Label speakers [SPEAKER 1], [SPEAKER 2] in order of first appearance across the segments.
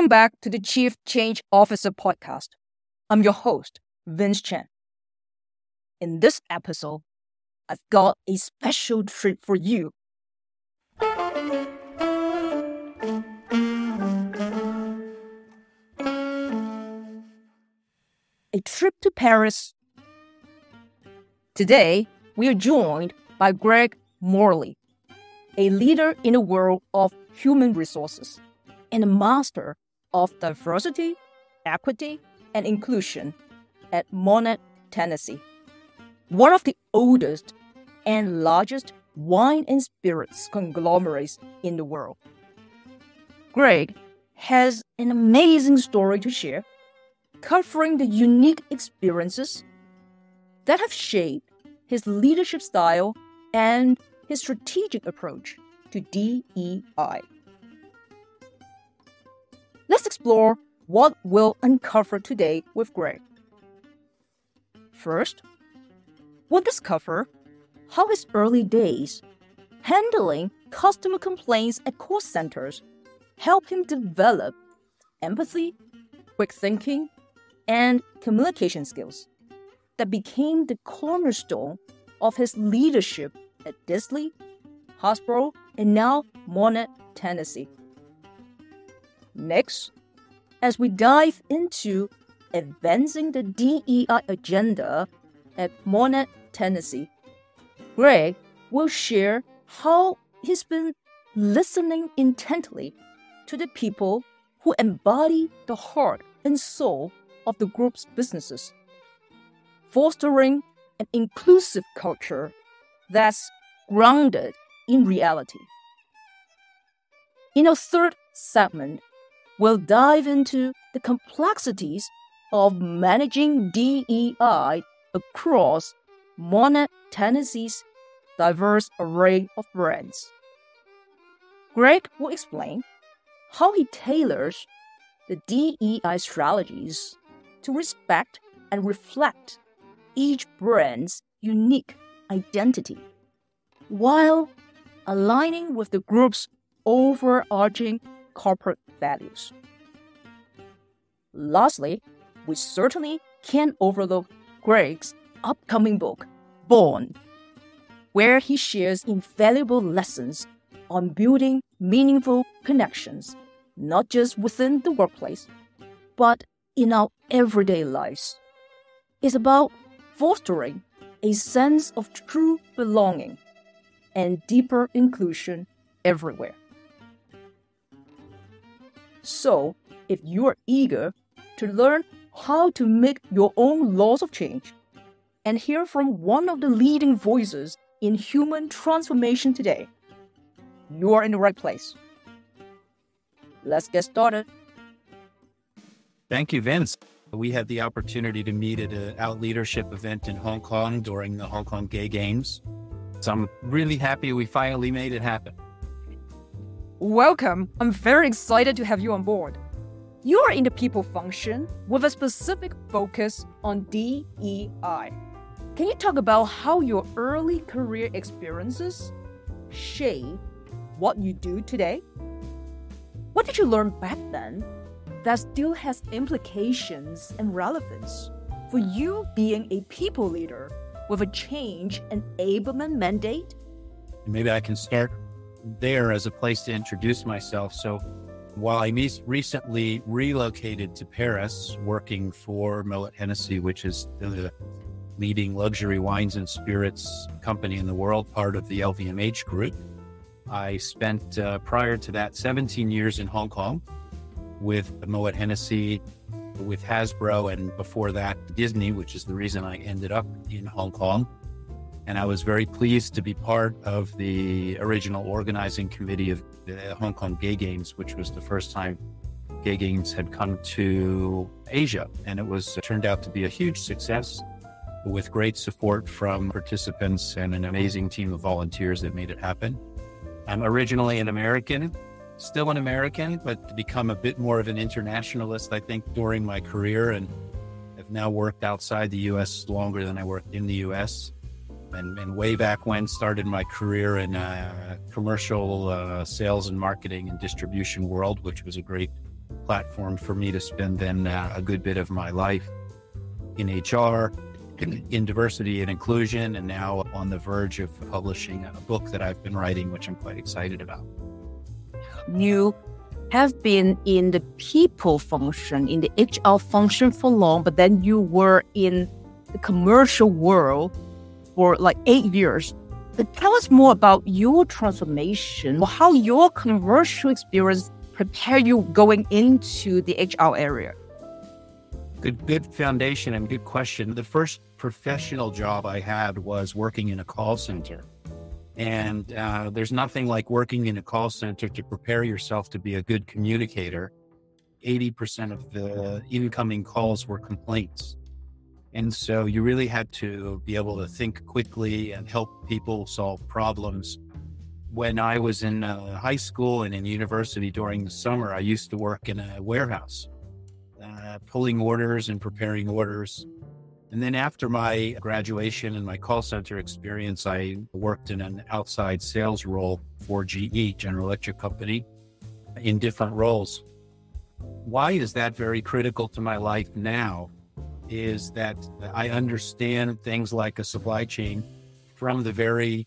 [SPEAKER 1] Welcome back to the Chief Change Officer podcast. I'm your host, Vince Chen. In this episode, I've got a special treat for you. A trip to Paris. Today, we are joined by Greg Morley, a leader in the world of human resources and a master of diversity, equity, and inclusion at Monett, Tennessee, one of the oldest and largest wine and spirits conglomerates in the world. Greg has an amazing story to share, covering the unique experiences that have shaped his leadership style and his strategic approach to DEI. Let's explore what we'll uncover today with Greg. First, we'll discover how his early days handling customer complaints at call centers helped him develop empathy, quick thinking, and communication skills that became the cornerstone of his leadership at Disley, Hasbro, and now Monett, Tennessee. Next, as we dive into advancing the DEI agenda at Monett, Tennessee, Greg will share how he's been listening intently to the people who embody the heart and soul of the group's businesses, fostering an inclusive culture that's grounded in reality. In our third segment, we'll dive into the complexities of managing DEI across Monett, Tennessee's diverse array of brands. Greg will explain how he tailors the DEI strategies to respect and reflect each brand's unique identity, while aligning with the group's overarching corporate values. Lastly, we certainly can't overlook Greg's upcoming book, Born, where he shares invaluable lessons on building meaningful connections, not just within the workplace, but in our everyday lives. It's about fostering a sense of true belonging and deeper inclusion everywhere. So, if you are eager to learn how to make your own laws of change and hear from one of the leading voices in human transformation today, you are in the right place. Let's get started.
[SPEAKER 2] Thank you, Vince. We had the opportunity to meet at an Out Leadership event in Hong Kong during the Hong Kong Gay Games. So I'm really happy we finally made it happen.
[SPEAKER 1] Welcome. I'm very excited to have you on board. You are in the people function with a specific focus on DEI. Can you talk about how your early career experiences shape what you do today? What did you learn back then that still has implications and relevance for you being a people leader with a change enablement mandate?
[SPEAKER 2] Maybe I can start there as a place to introduce myself. So while I recently relocated to Paris, working for Moët Hennessy, which is the leading luxury wines and spirits company in the world, part of the LVMH group, I spent, prior to that, 17 years in Hong Kong with Moët Hennessy, with Hasbro, and before that, Disney, which is the reason I ended up in Hong Kong. And I was very pleased to be part of the original organizing committee of the Hong Kong Gay Games, which was the first time Gay Games had come to Asia. And it turned out to be a huge success with great support from participants and an amazing team of volunteers that made it happen. I'm originally an American, still an American, but to become a bit more of an internationalist, I think, during my career, and have now worked outside the U.S. longer than I worked in the U.S. And way back when started my career in commercial sales and marketing and distribution world, which was a great platform for me to spend then a good bit of my life in HR, in diversity and inclusion, and now on the verge of publishing a book that I've been writing, which I'm quite excited about.
[SPEAKER 1] You have been in the people function, in the HR function for long, but then you were in the commercial world for like 8 years. But tell us more about your transformation, how your commercial experience prepared you going into the HR area.
[SPEAKER 2] Good foundation and good question. The first professional job I had was working in a call center. And there's nothing like working in a call center to prepare yourself to be a good communicator. 80% of the incoming calls were complaints. And so you really had to be able to think quickly and help people solve problems. When I was in high school and in university during the summer, I used to work in a warehouse, pulling orders and preparing orders. And then after my graduation and my call center experience, I worked in an outside sales role for GE, General Electric Company, in different roles. Why is that very critical to my life now? Is that I understand things like a supply chain from the very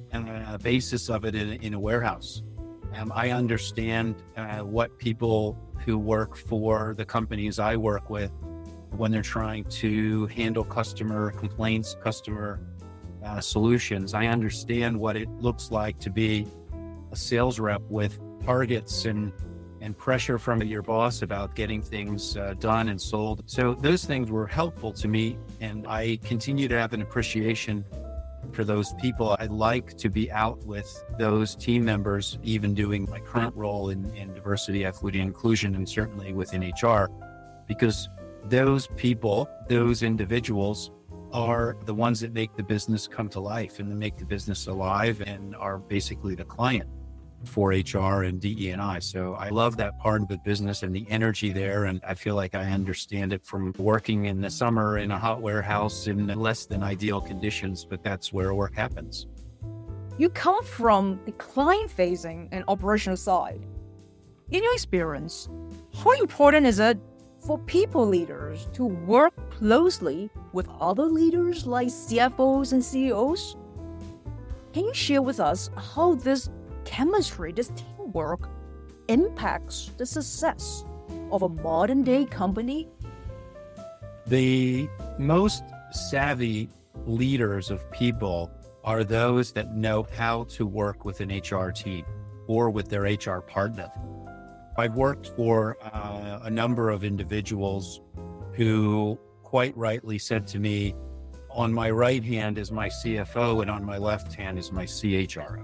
[SPEAKER 2] basis of it in a warehouse. I understand what people who work for the companies I work with, when they're trying to handle customer complaints, customer solutions. I understand what it looks like to be a sales rep with targets and pressure from your boss about getting things done and sold. So those things were helpful to me, and I continue to have an appreciation for those people. I like to be out with those team members, even doing my current role in diversity, equity, and inclusion, and certainly within HR, because those people, those individuals are the ones that make the business come to life and make the business alive and are basically the client for HR and DE&I. So I love that part of the business and the energy there. And I feel like I understand it from working in the summer in a hot warehouse in less than ideal conditions, but that's where work happens.
[SPEAKER 1] You come from the client-facing and operational side. In your experience, how important is it for people leaders to work closely with other leaders like CFOs and CEOs? Can you share with us how this chemistry, this teamwork, impacts the success of a modern day company?
[SPEAKER 2] The most savvy leaders of people are those that know how to work with an HR team or with their HR partner. I've worked for a number of individuals who quite rightly said to me, on my right hand is my CFO and on my left hand is my CHRO.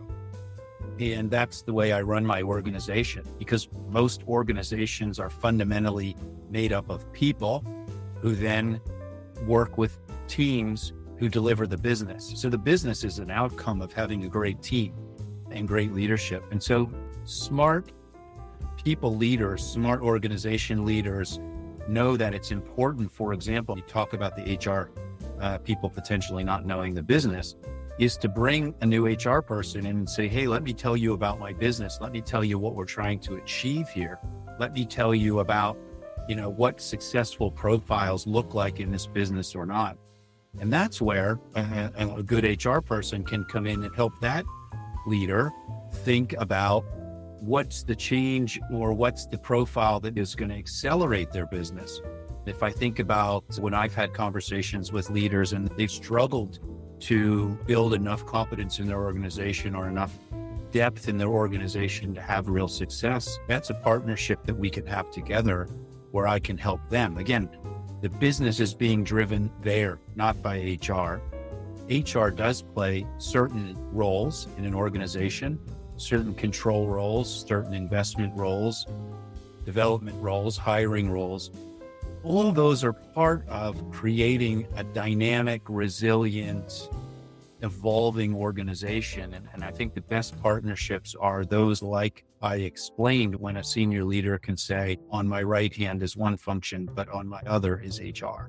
[SPEAKER 2] And that's the way I run my organization, because most organizations are fundamentally made up of people who then work with teams who deliver the business. So the business is an outcome of having a great team and great leadership. And so smart people leaders, smart organization leaders know that it's important. For example, you talk about the HR people potentially not knowing the business, is to bring a new HR person in and say, hey, let me tell you about my business. Let me tell you what we're trying to achieve here. Let me tell you about, what successful profiles look like in this business or not. And that's where a good HR person can come in and help that leader think about what's the change or what's the profile that is going to accelerate their business. If I think about when I've had conversations with leaders and they've struggled to build enough competence in their organization or enough depth in their organization to have real success, that's a partnership that we can have together where I can help them. Again, the business is being driven there, not by HR. HR does play certain roles in an organization, certain control roles, certain investment roles, development roles, hiring roles. All of those are part of creating a dynamic, resilient, evolving organization. And I think the best partnerships are those like I explained, when a senior leader can say, on my right hand is one function, but on my other is HR.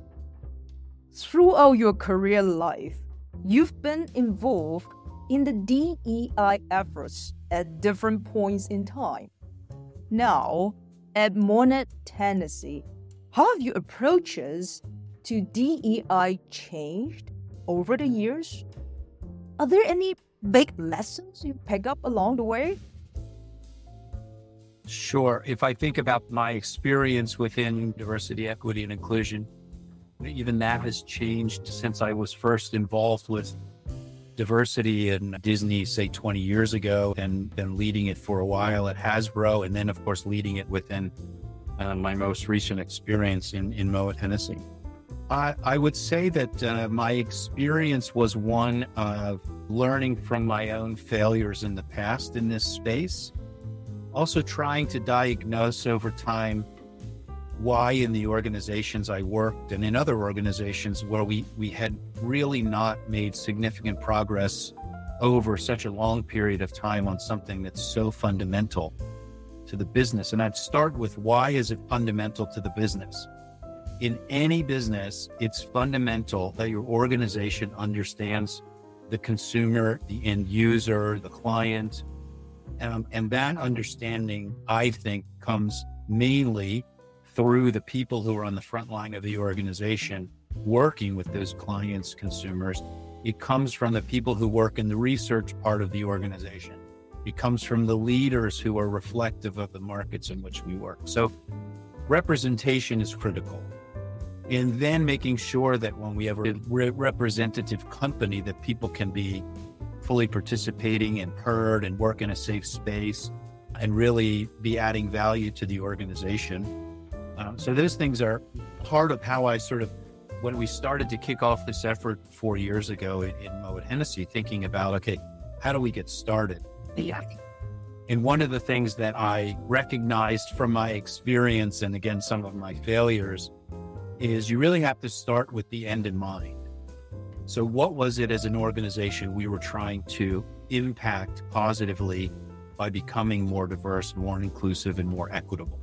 [SPEAKER 1] Throughout your career life, you've been involved in the DEI efforts at different points in time. Now, At Monet Tennessee, how have your approaches to DEI changed over the years? Are there any big lessons you pick up along the way?
[SPEAKER 2] Sure. If I think about my experience within diversity, equity, and inclusion, even that has changed since I was first involved with diversity in Disney, say 20 years ago, and been leading it for a while at Hasbro, and then, of course, leading it within my most recent experience in Moët Hennessy. I would say that my experience was one of learning from my own failures in the past in this space. Also trying to diagnose over time why in the organizations I worked and in other organizations where we had really not made significant progress over such a long period of time on something that's so fundamental to the business. And I'd start with, why is it fundamental to the business? In any business, it's fundamental that your organization understands the consumer, the end user, the client. And that understanding, I think, comes mainly through the people who are on the front line of the organization working with those clients, consumers. It comes from the people who work in the research part of the organization. It comes from the leaders who are reflective of the markets in which we work. So representation is critical. And then making sure that when we have a representative company, that people can be fully participating and heard and work in a safe space and really be adding value to the organization. So those things are part of how I when we started to kick off this effort 4 years ago in Moët Hennessy, thinking about, okay, how do we get started? Yeah. And one of the things that I recognized from my experience, and again, some of my failures, is you really have to start with the end in mind. So what was it as an organization we were trying to impact positively by becoming more diverse, more inclusive, and more equitable?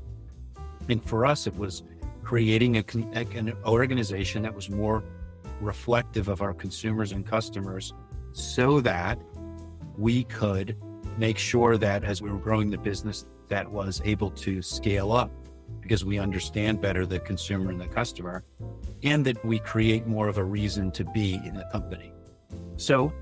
[SPEAKER 2] And for us, it was creating an organization that was more reflective of our consumers and customers, so that we could make sure that as we were growing the business, that was able to scale up because we understand better the consumer and the customer, and that we create more of a reason to be in the company. So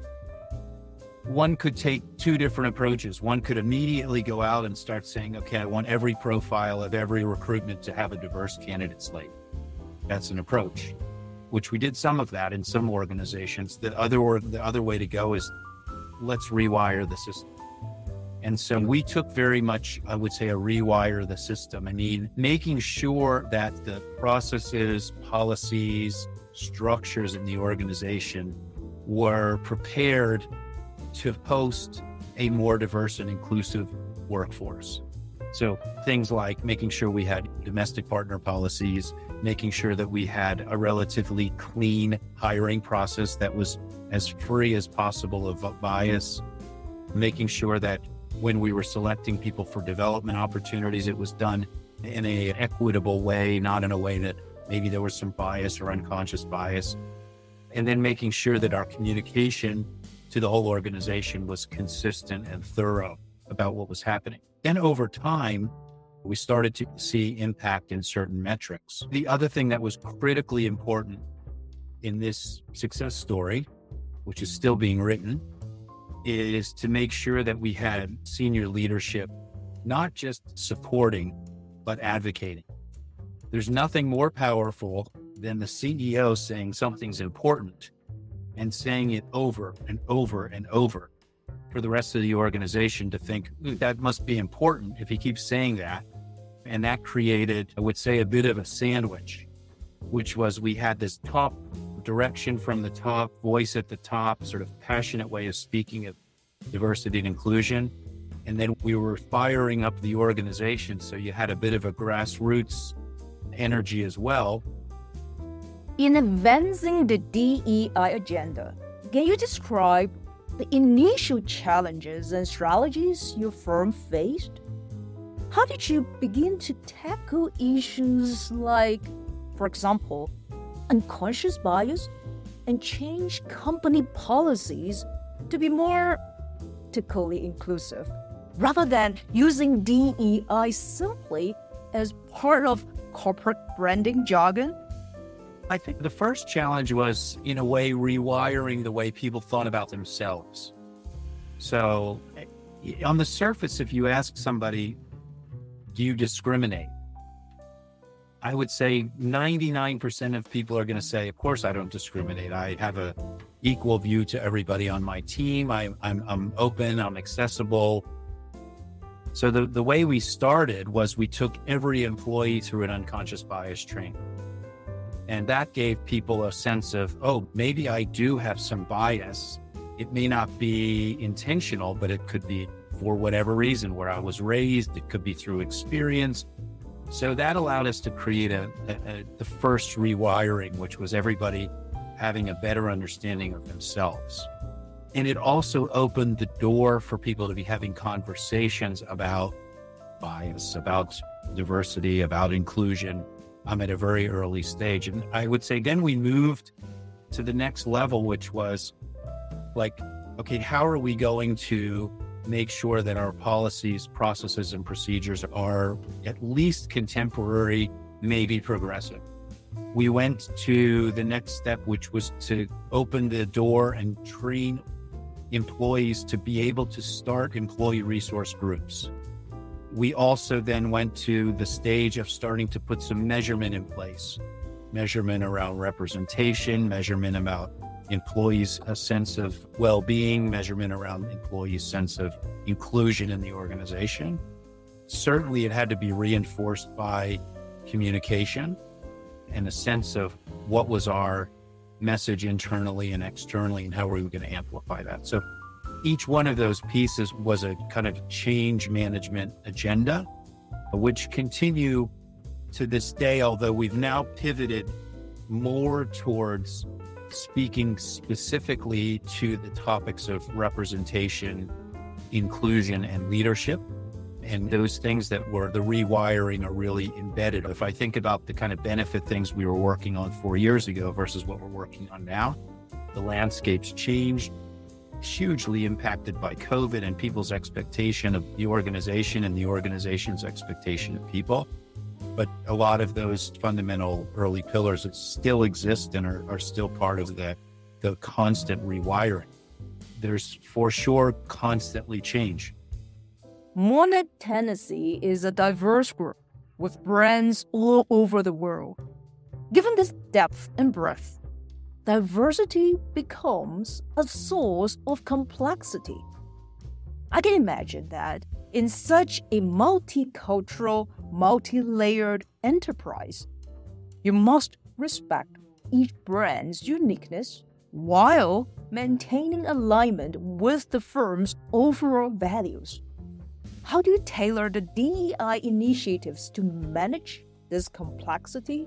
[SPEAKER 2] one could take two different approaches. One could immediately go out and start saying, okay, I want every profile of every recruitment to have a diverse candidate slate. That's an approach, which we did some of that in some organizations. The other way to go is, let's rewire the system. And so we took very much, I would say, a rewire the system. I mean, making sure that the processes, policies, structures in the organization were prepared to host a more diverse and inclusive workforce. So things like making sure we had domestic partner policies, making sure that we had a relatively clean hiring process that was as free as possible of bias, making sure that when we were selecting people for development opportunities, it was done in an equitable way, not in a way that maybe there was some bias or unconscious bias. And then making sure that our communication to the whole organization was consistent and thorough about what was happening. Then over time, we started to see impact in certain metrics. The other thing that was critically important in this success story, which is still being written, is to make sure that we had senior leadership, not just supporting, but advocating. There's nothing more powerful than the CEO saying something's important and saying it over and over and over for the rest of the organization to think, that must be important if he keeps saying that. And that created, I would say, a bit of a sandwich, which was, we had this top direction from the top, voice at the top, sort of passionate way of speaking of diversity and inclusion. And then we were firing up the organization, so you had a bit of a grassroots energy as well.
[SPEAKER 1] In advancing the DEI agenda, can you describe the initial challenges and strategies your firm faced? How did you begin to tackle issues like, for example, unconscious bias, and change company policies to be more politically inclusive, rather than using DEI simply as part of corporate branding jargon?
[SPEAKER 2] I think the first challenge was, in a way, rewiring the way people thought about themselves. So on the surface, if you ask somebody, do you discriminate? I would say 99% of people are going to say, of course I don't discriminate. I have a equal view to everybody on my team. I'm open, I'm accessible. So the way we started was we took every employee through an unconscious bias training. And that gave people a sense of, oh, maybe I do have some bias. It may not be intentional, but it could be for whatever reason, where I was raised. It could be through experience. So that allowed us to create the first rewiring, which was everybody having a better understanding of themselves. And it also opened the door for people to be having conversations about bias, about diversity, about inclusion at a very early stage. And I would say then we moved to the next level, which was like, okay, how are we going to make sure that our policies, processes, and procedures are at least contemporary, maybe progressive? We went to the next step, which was to open the door and train employees to be able to start employee resource groups. We also then went to the stage of starting to put some measurement in place, measurement around representation, measurement about employees' a sense of well-being, measurement around employees' sense of inclusion in the organization. Certainly, it had to be reinforced by communication and a sense of what was our message internally and externally, and how were we going to amplify that. So each one of those pieces was a kind of change management agenda, which continue to this day, although we've now pivoted more towards speaking specifically to the topics of representation, inclusion, and leadership. And those things that were the rewiring are really embedded. If I think about the kind of benefit things we were working on 4 years ago versus what we're working on now, the landscape's changed, hugely impacted by COVID and people's expectation of the organization and the organization's expectation of people. But a lot of those fundamental early pillars that still exist and are still part of the constant rewiring. There's for sure constantly change.
[SPEAKER 1] Monet Hennessy is a diverse group with brands all over the world. Given this depth and breadth, diversity becomes a source of complexity. I can imagine that in such a multicultural, multi-layered enterprise, you must respect each brand's uniqueness while maintaining alignment with the firm's overall values. How do you tailor the DEI initiatives to manage this complexity?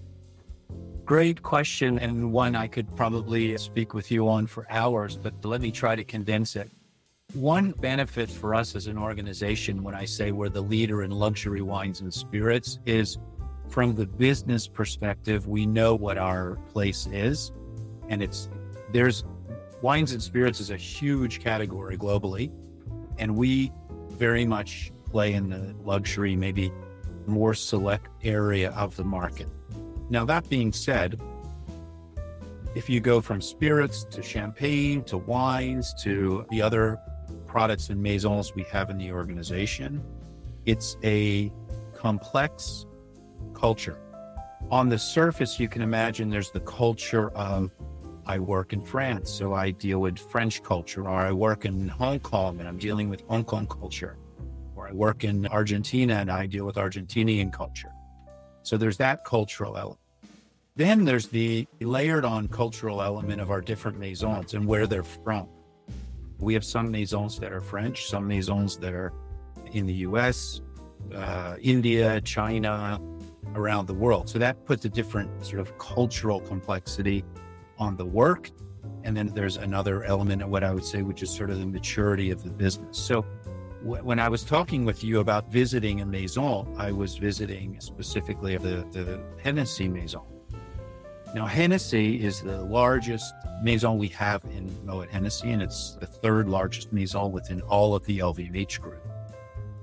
[SPEAKER 2] Great question, and one I could probably speak with you on for hours, but let me try to condense it. One benefit for us as an organization, when I say we're the leader in luxury wines and spirits, is from the business perspective, we know what our place is. And there's wines and spirits is a huge category globally. And we very much play in the luxury, maybe more select area of the market. Now, that being said, if you go from spirits to champagne to wines to the other products and maisons we have in the organization, it's a complex culture. On the surface, you can imagine there's the culture of, I work in France, so I deal with French culture, or I work in Hong Kong and I'm dealing with Hong Kong culture, or I work in Argentina and I deal with Argentinian culture. So there's that cultural element. Then there's the layered on cultural element of our different maisons and where they're from. We have some maisons that are French, some maisons that are in the US, India, China, around the world. So that puts a different sort of cultural complexity on the work. And then there's another element of what I would say, which is sort of the maturity of the business. So when I was talking with you about visiting a maison, I was visiting specifically the Hennessy maison. Now, Hennessy is the largest maison we have in Moet Hennessy, and it's the third largest maison within all of the LVMH group.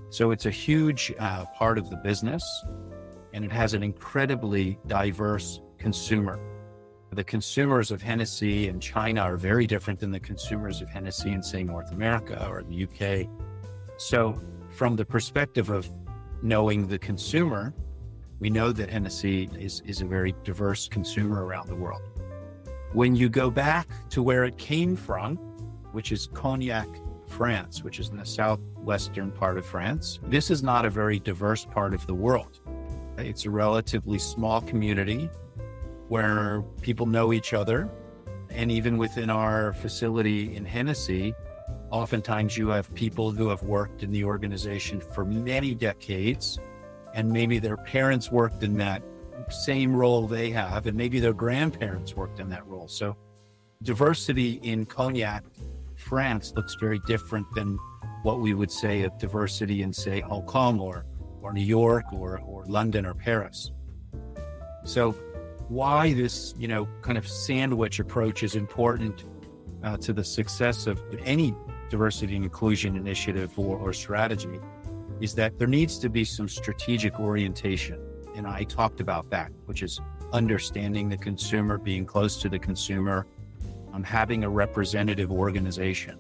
[SPEAKER 2] So it's a huge part of the business, and it has an incredibly diverse consumer. The consumers of Hennessy in China are very different than the consumers of Hennessy in, say, North America or the UK. So from the perspective of knowing the consumer, we know that Hennessy is a very diverse consumer around the world. When you go back to where it came from, which is Cognac, France, which is in the southwestern part of France, this is not a very diverse part of the world. It's a relatively small community where people know each other. And even within our facility in Hennessy, oftentimes you have people who have worked in the organization for many decades, and maybe their parents worked in that same role they have, and maybe their grandparents worked in that role. So diversity in Cognac, France looks very different than what we would say of diversity in, say, Hong Kong or New York or London or Paris. So why this, kind of sandwich approach is important to the success of any diversity and inclusion initiative or strategy is that there needs to be some strategic orientation. And I talked about that, which is understanding the consumer, being close to the consumer, having a representative organization.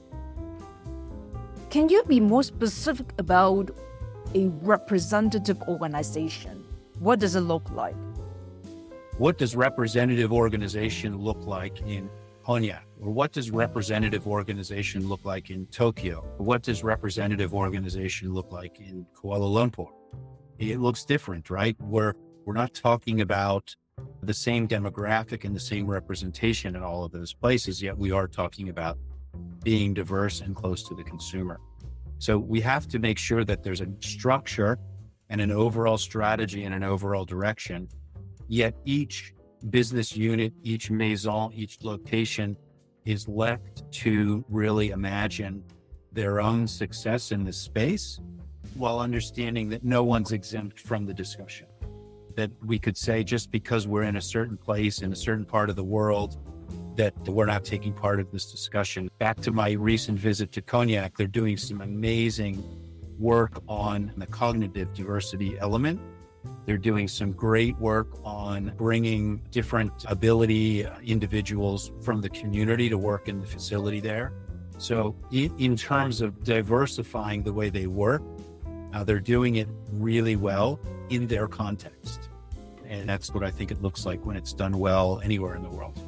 [SPEAKER 1] Can you be more specific about a representative organization? What does it look like?
[SPEAKER 2] What does representative organization look like in Cognac? Or what does representative organization look like in Tokyo? Or what does representative organization look like in Kuala Lumpur? It looks different, right? We're not talking about the same demographic and the same representation in all of those places, yet we are talking about being diverse and close to the consumer. So we have to make sure that there's a structure and an overall strategy and an overall direction, yet each business unit, each maison, each location is left to really imagine their own success in this space while understanding that no one's exempt from the discussion. That we could say just because we're in a certain place, in a certain part of the world, that we're not taking part of this discussion. Back to my recent visit to Cognac, they're doing some amazing work on the cognitive diversity element. They're doing some great work on bringing different ability individuals from the community to work in the facility there. So in terms of diversifying the way they work, they're doing it really well in their context. And that's what I think it looks like when it's done well anywhere in the world.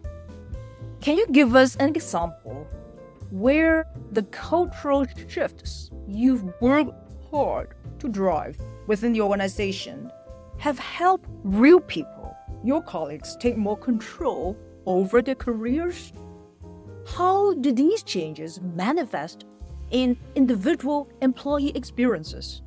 [SPEAKER 1] Can you give us an example where the cultural shifts you've worked hard to drive within the organization have helped real people, your colleagues, take more control over their careers? How do these changes manifest in individual employee experiences?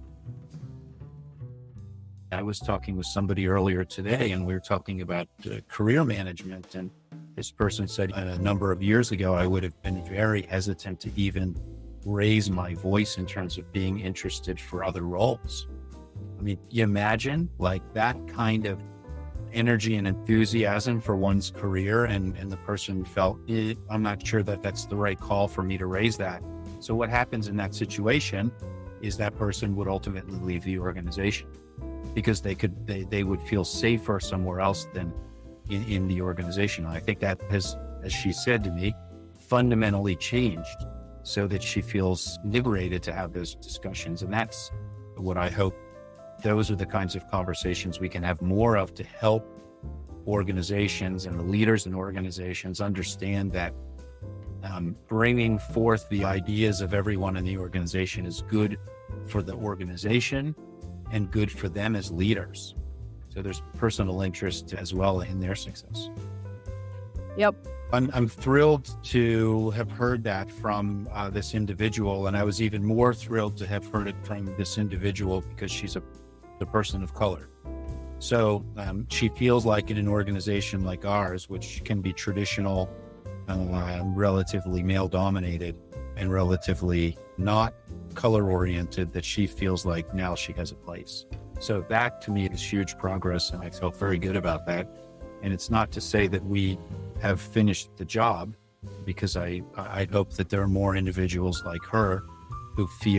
[SPEAKER 2] I was talking with somebody earlier today, and we were talking about career management, and this person said a number of years ago, I would have been very hesitant to even raise my voice in terms of being interested for other roles. I mean, you imagine like that kind of energy and enthusiasm for one's career, and the person felt, I'm not sure that that's the right call for me to raise that. So what happens in that situation is that person would ultimately leave the organization because they would feel safer somewhere else than in the organization. And I think that has, as she said to me, fundamentally changed so that she feels liberated to have those discussions. And that's what I hope. Those are the kinds of conversations we can have more of to help organizations and the leaders in organizations understand that bringing forth the ideas of everyone in the organization is good for the organization and good for them as leaders. So there's personal interest as well in their success.
[SPEAKER 1] Yep.
[SPEAKER 2] I'm thrilled to have heard that from this individual, and I was even more thrilled to have heard it from this individual because she's a person of color. So she feels like in an organization like ours, which can be traditional, relatively male-dominated, and relatively not color-oriented, that she feels like now she has a place. So that to me is huge progress, and I felt very good about that. And it's not to say that we have finished the job, because I hope that there are more individuals like her who feel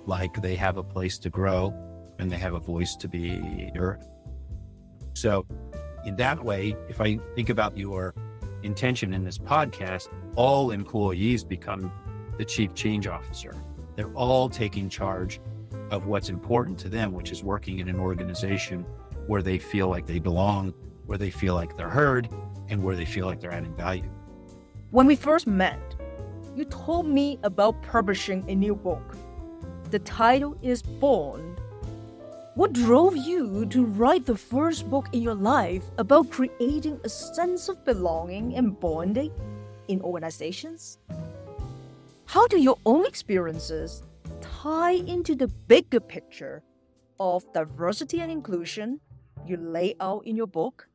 [SPEAKER 2] like they have a place to grow and they have a voice to be heard. So in that way, if I think about your intention in this podcast, all employees become the chief change officer. They're all taking charge of what's important to them, which is working in an organization where they feel like they belong, where they feel like they're heard, and where they feel like they're adding value.
[SPEAKER 1] When we first met, you told me about publishing a new book. The title is Bond. What drove you to write the first book in your life about creating a sense of belonging and bonding in organizations? How do your own experiences tie into the bigger picture of diversity and inclusion you lay out in your book?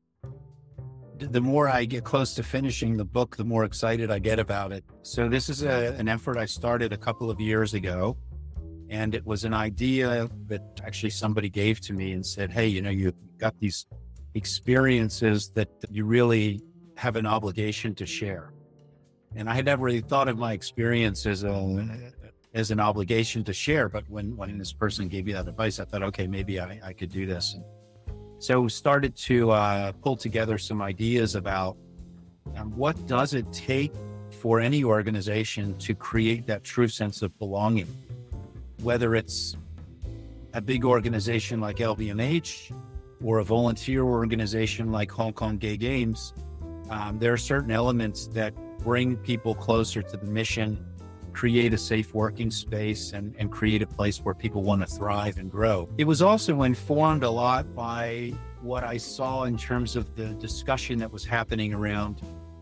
[SPEAKER 2] The more I get close to finishing the book, the more excited I get about it. So this is an effort I started a couple of years ago. And it was an idea that actually somebody gave to me and said, hey, you've got these experiences that you really have an obligation to share. And I had never really thought of my experience as an obligation to share. But when this person gave me that advice, I thought, okay, maybe I could do this. And so started to pull together some ideas about what does it take for any organization to create that true sense of belonging. Whether it's a big organization like LVMH or a volunteer organization like Hong Kong Gay Games, there are certain elements that bring people closer to the mission, create a safe working space, and create a place where people want to thrive and grow. It was also informed a lot by what I saw in terms of the discussion that was happening around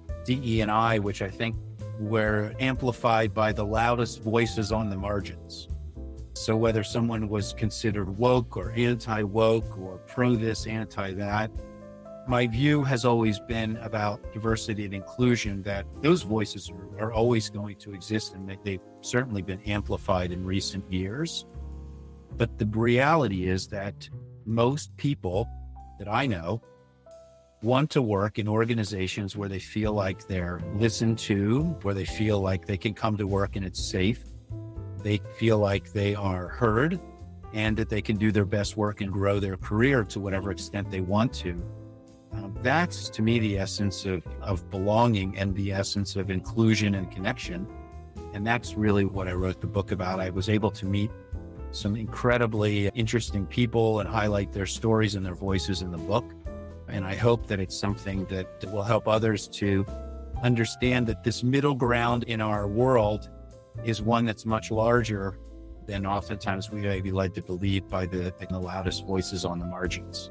[SPEAKER 2] DE&I, which I think were amplified by the loudest voices on the margins. So whether someone was considered woke or anti-woke or pro this, anti that, my view has always been about diversity and inclusion, that those voices are always going to exist, and they've certainly been amplified in recent years. But the reality is that most people that I know want to work in organizations where they feel like they're listened to, where they feel like they can come to work and it's safe. They feel like they are heard, and that they can do their best work and grow their career to whatever extent they want to. That's, to me, the essence of belonging and the essence of inclusion and connection. And that's really what I wrote the book about. I was able to meet some incredibly interesting people and highlight their stories and their voices in the book. And I hope that it's something that will help others to understand that this middle ground in our world is one that's much larger than oftentimes we may be led to believe by the loudest voices on the margins.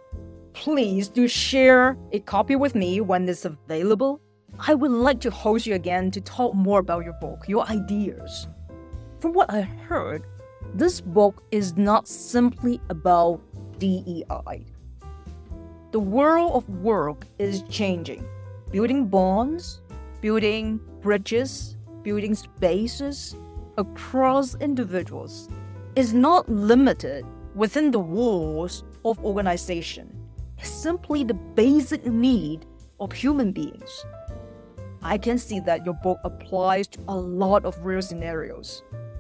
[SPEAKER 1] Please do share a copy with me when it's available. I would like to host you again to talk more about your book, your ideas. From what I heard, this book is not simply about DEI. The world of work is changing. Building bonds, building bridges, building spaces across individuals is not limited within the walls of organization. It's simply the basic need of human beings. I can see that your book applies to a lot of real scenarios.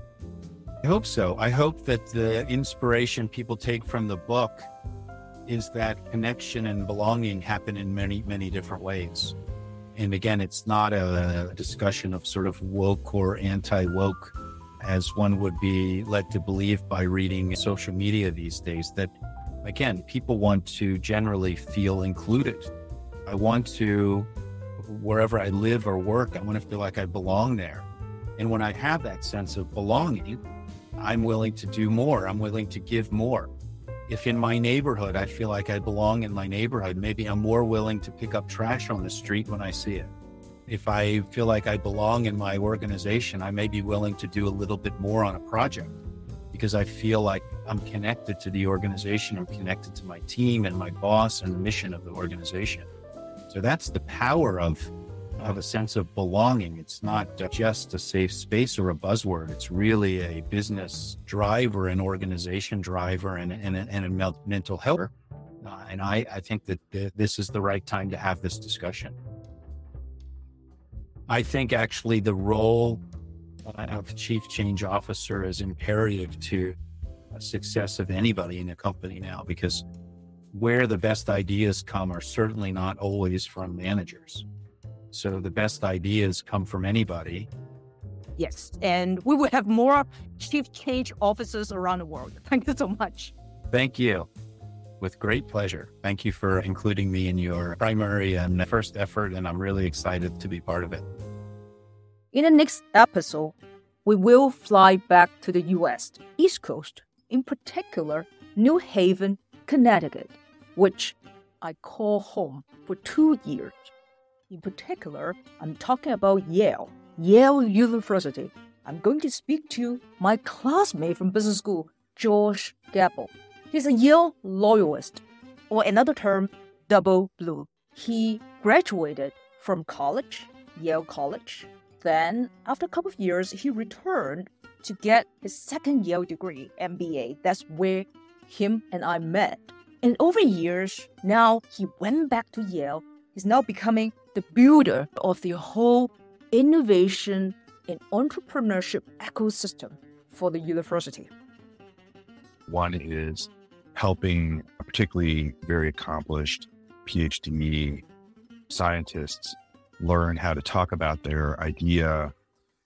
[SPEAKER 2] I hope so. I hope that the inspiration people take from the book is that connection and belonging happen in many, many different ways. And again, it's not a discussion of sort of woke or anti-woke, as one would be led to believe by reading social media these days, that, again, people want to generally feel included. I want to, wherever I live or work, I want to feel like I belong there. And when I have that sense of belonging, I'm willing to do more. I'm willing to give more. If in my neighborhood, I feel like I belong in my neighborhood, maybe I'm more willing to pick up trash on the street when I see it. If I feel like I belong in my organization, I may be willing to do a little bit more on a project because I feel like I'm connected to the organization, I'm connected to my team and my boss and the mission of the organization. So that's the power of a sense of belonging. It's not just a safe space or a buzzword. It's really a business driver, an organization driver, and a mental health. And I think that this is the right time to have this discussion. I think actually the role of chief change officer is imperative to success of anybody in a company now, because where the best ideas come are certainly not always from managers. So the best ideas come from anybody.
[SPEAKER 1] Yes, and we will have more chief change officers around the world. Thank you so much.
[SPEAKER 2] Thank you. With great pleasure. Thank you for including me in your primary and first effort, and I'm really excited to be part of it.
[SPEAKER 1] In the next episode, we will fly back to the U.S. East Coast, in particular, New Haven, Connecticut, which I call home for 2 years. In particular, I'm talking about Yale University. I'm going to speak to my classmate from business school, George Gabel. He's a Yale loyalist, or another term, double blue. He graduated from college, Yale College. Then, after a couple of years, he returned to get his second Yale degree, MBA. That's where him and I met. And over years, now he went back to Yale. He's now becoming the builder of the whole innovation and entrepreneurship ecosystem for the university.
[SPEAKER 3] One is helping particularly very accomplished PhD scientists learn how to talk about their idea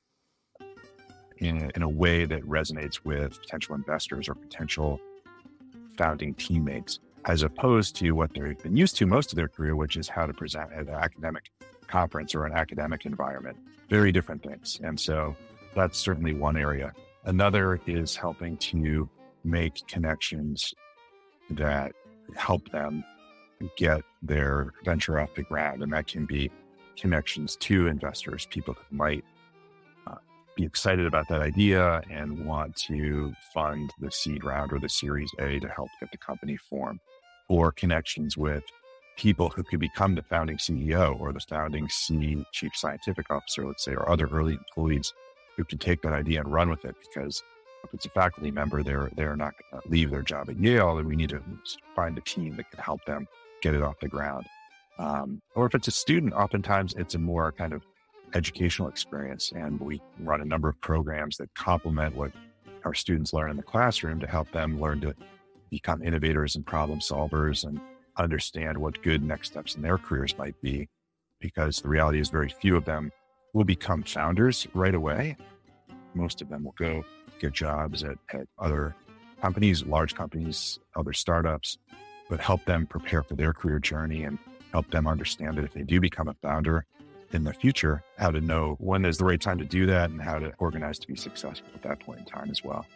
[SPEAKER 3] in a way that resonates with potential investors or potential founding teammates, as opposed to what they've been used to most of their career, which is how to present at an academic conference or an academic environment. Very different things. And so that's certainly one area. Another is helping to make connections that help them get their venture off the ground. And that can be connections to investors, people who might be excited about that idea and want to fund the seed round or the Series A to help get the company formed, or connections with people who could become the founding CEO or the founding chief scientific officer, let's say, or other early employees who can take that idea and run with it. Because if it's a faculty member, they're not going to leave their job at Yale, and we need to find a team that can help them get it off the ground. Or if it's a student, oftentimes it's a more kind of educational experience, and we run a number of programs that complement what our students learn in the classroom to help them learn to become innovators and problem solvers and understand what good next steps in their careers might be, because the reality is very few of them will become founders right away. Most of them will go get jobs at other companies, large companies, other startups, but help them prepare for their career journey and help them understand that if they do become a founder in the future, how to know when is the right time to do that and how to organize to be successful at that point in time as well.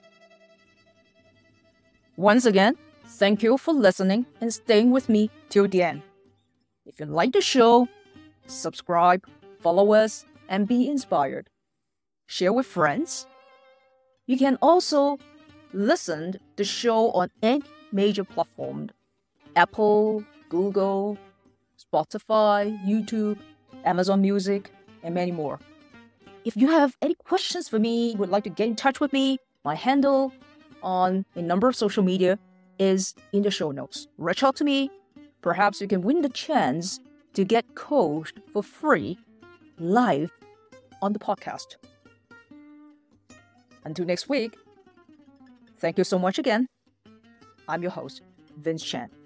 [SPEAKER 1] Once again, thank you for listening and staying with me till the end. If you like the show, subscribe, follow us, and be inspired. Share with friends. You can also listen to the show on any major platform: Apple, Google, Spotify, YouTube, Amazon Music, and many more. If you have any questions for me, would like to get in touch with me, my handle on a number of social media is in the show notes. Reach out to me. Perhaps you can win the chance to get coached for free live on the podcast. Until next week, thank you so much again. I'm your host, Vince Chan.